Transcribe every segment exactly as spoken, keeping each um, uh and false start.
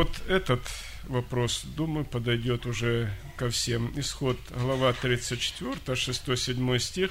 Вот этот вопрос, думаю, подойдет уже ко всем. Исход, глава тридцать четыре, шестой-седьмой стих.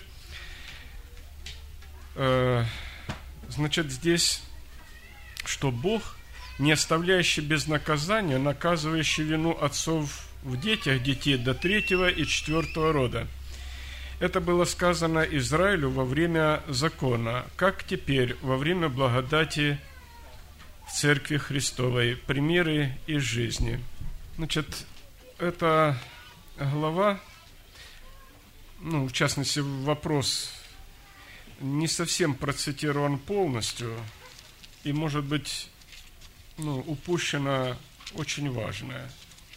Значит, здесь, что Бог, не оставляющий без наказания, наказывающий вину отцов в детях детей до третьего и четвертого рода. Это было сказано Израилю во время закона, как теперь во время благодати в Церкви Христовой, примеры из жизни. Значит, эта глава, ну, в частности, вопрос не совсем процитирован полностью, и, может быть, ну, упущено очень важное.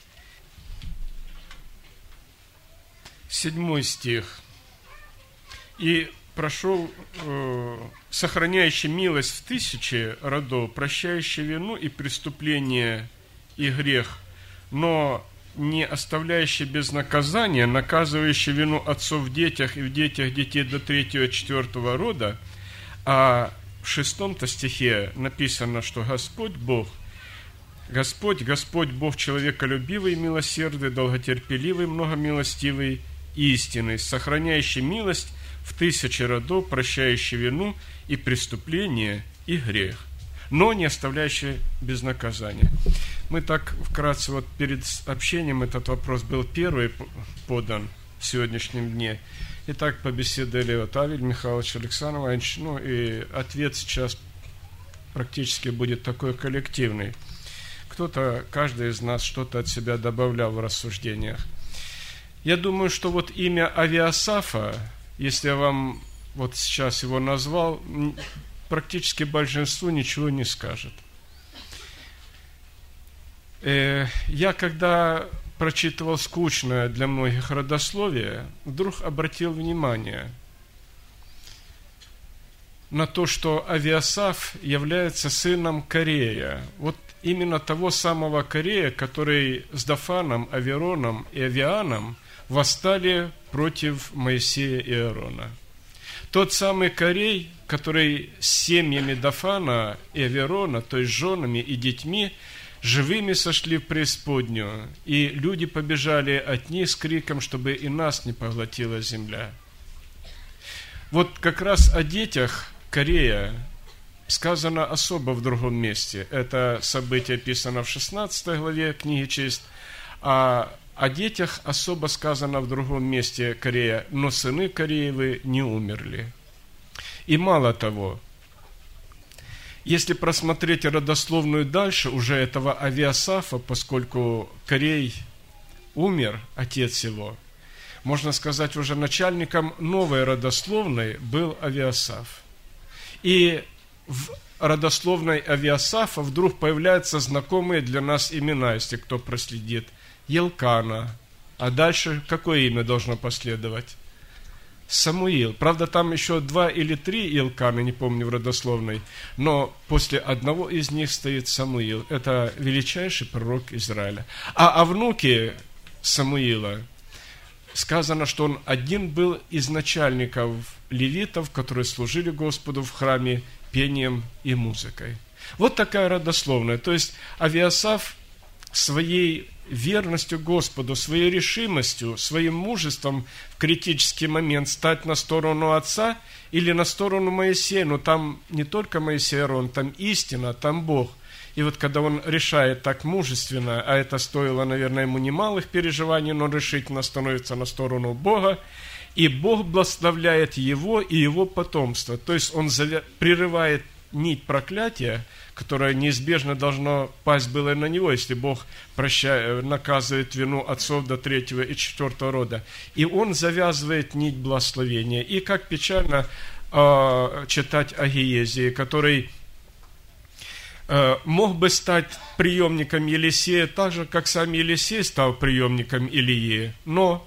Седьмой стих. «И прошел, э, сохраняющий милость в тысячи родов, прощающий вину и преступление и грех, но не оставляющий без наказания, наказывающий вину отцов в детях и в детях детей до третьего и четвертого рода». А в шестом-то стихе написано, что Господь Бог, Господь, Господь Бог человеколюбивый, милосердный, долготерпеливый, многомилостивый, истинный, сохраняющий милость в тысячи родов, прощающий вину и преступление и грех, но не оставляющий без наказания. Мы так вкратце, вот перед общением этот вопрос был первый подан в сегодняшнем дне. И так побеседовали вот Авель Михайлович, Александр Иванович, ну и ответ сейчас практически будет такой коллективный. Кто-то, каждый из нас что-то от себя добавлял в рассуждениях. Я думаю, что вот имя Авиасафа, если я вам вот сейчас его назвал, практически большинству ничего не скажет. Я, когда прочитывал скучное для многих родословие, вдруг обратил внимание на то, что Авиасаф является сыном Корея. Вот именно того самого Корея, который с Дафаном, Авероном и Авианом восстали против Моисея и Аарона. Тот самый Корей, который с семьями Дафана и Аверона, то есть женами и детьми, живыми сошли в преисподнюю, и люди побежали от них с криком, чтобы и нас не поглотила земля. Вот как раз о детях Корея сказано особо в другом месте. Это событие описано в шестнадцатой главе книги «Честь», а о детях особо сказано в другом месте Корея: «Но сыны Кореевы не умерли». И мало того, если просмотреть родословную дальше уже этого Авиасафа, поскольку Корей умер, отец его, можно сказать, уже начальником новой родословной был Авиасаф. И в родословной Авиасафа вдруг появляются знакомые для нас имена, если кто проследит. Елкана. А дальше какое имя должно последовать? Самуил. Правда, там еще два или три Елкана, не помню, в родословной, но после одного из них стоит Самуил. Это величайший пророк Израиля. А о внуке Самуила сказано, что он один был из начальников левитов, которые служили Господу в храме пением и музыкой. Вот такая родословная. То есть Авиасаф своей верностью Господу, своей решимостью, своим мужеством в критический момент стать на сторону отца или на сторону Моисея. Но там не только Моисей и Аарон, там истина, там Бог. И вот когда он решает так мужественно, а это стоило, наверное, ему немалых переживаний, но решительно становится на сторону Бога, и Бог благословляет его и его потомство. То есть он прерывает нить проклятия, которое неизбежно должно пасть было на него, если Бог прощает, наказывает вину отцов до третьего и четвертого рода. И он завязывает нить благословения. И как печально э, читать о Гиезии, который э, мог бы стать преемником Елисея, так же, как сам Елисей стал преемником Илии, но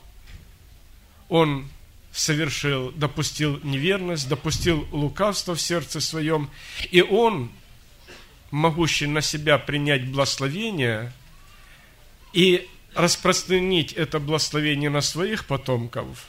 он совершил, допустил неверность, допустил лукавство в сердце своем, и он, могущий на себя принять благословение и распространить это благословение на своих потомков,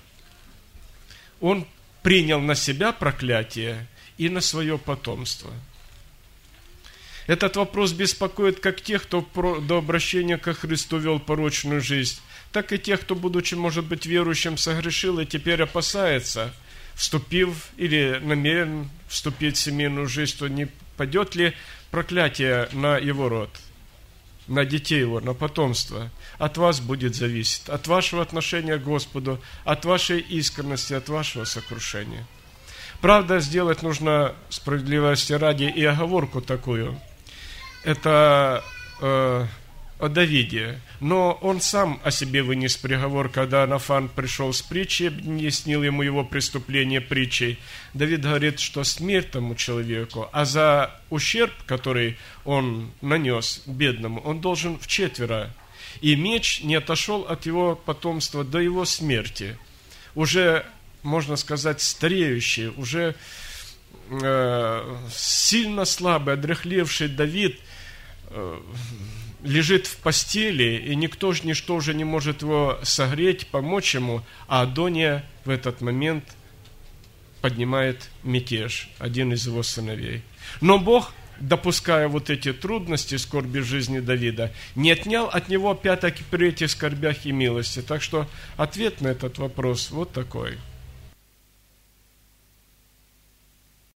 он принял на себя проклятие и на свое потомство. Этот вопрос беспокоит как тех, кто до обращения ко Христу вел порочную жизнь, так и тех, кто, будучи, может быть, верующим, согрешил и теперь опасается, вступив или намерен вступить в семейную жизнь, то не падет ли проклятие на его род, на детей его, на потомство. От вас будет зависеть, от вашего отношения к Господу, от вашей искренности, от вашего сокрушения. Правда, сделать нужно справедливости ради и оговорку такую. Это э, о Давиде. Но он сам о себе вынес приговор, когда Нафан пришел с притчей, объяснил ему его преступление притчей. Давид говорит, что смерть тому человеку, а за ущерб, который он нанес бедному, он должен вчетверо. И меч не отошел от его потомства до его смерти. Уже, можно сказать, стареющий, уже э, сильно слабый, одряхлевший Давид э, лежит в постели, и никто же, ничто уже не может его согреть, помочь ему, а Адония в этот момент поднимает мятеж, один из его сыновей. Но Бог, допуская вот эти трудности, скорби жизни Давида, не отнял от него опять-таки при этих скорбях и милости. Так что ответ на этот вопрос вот такой –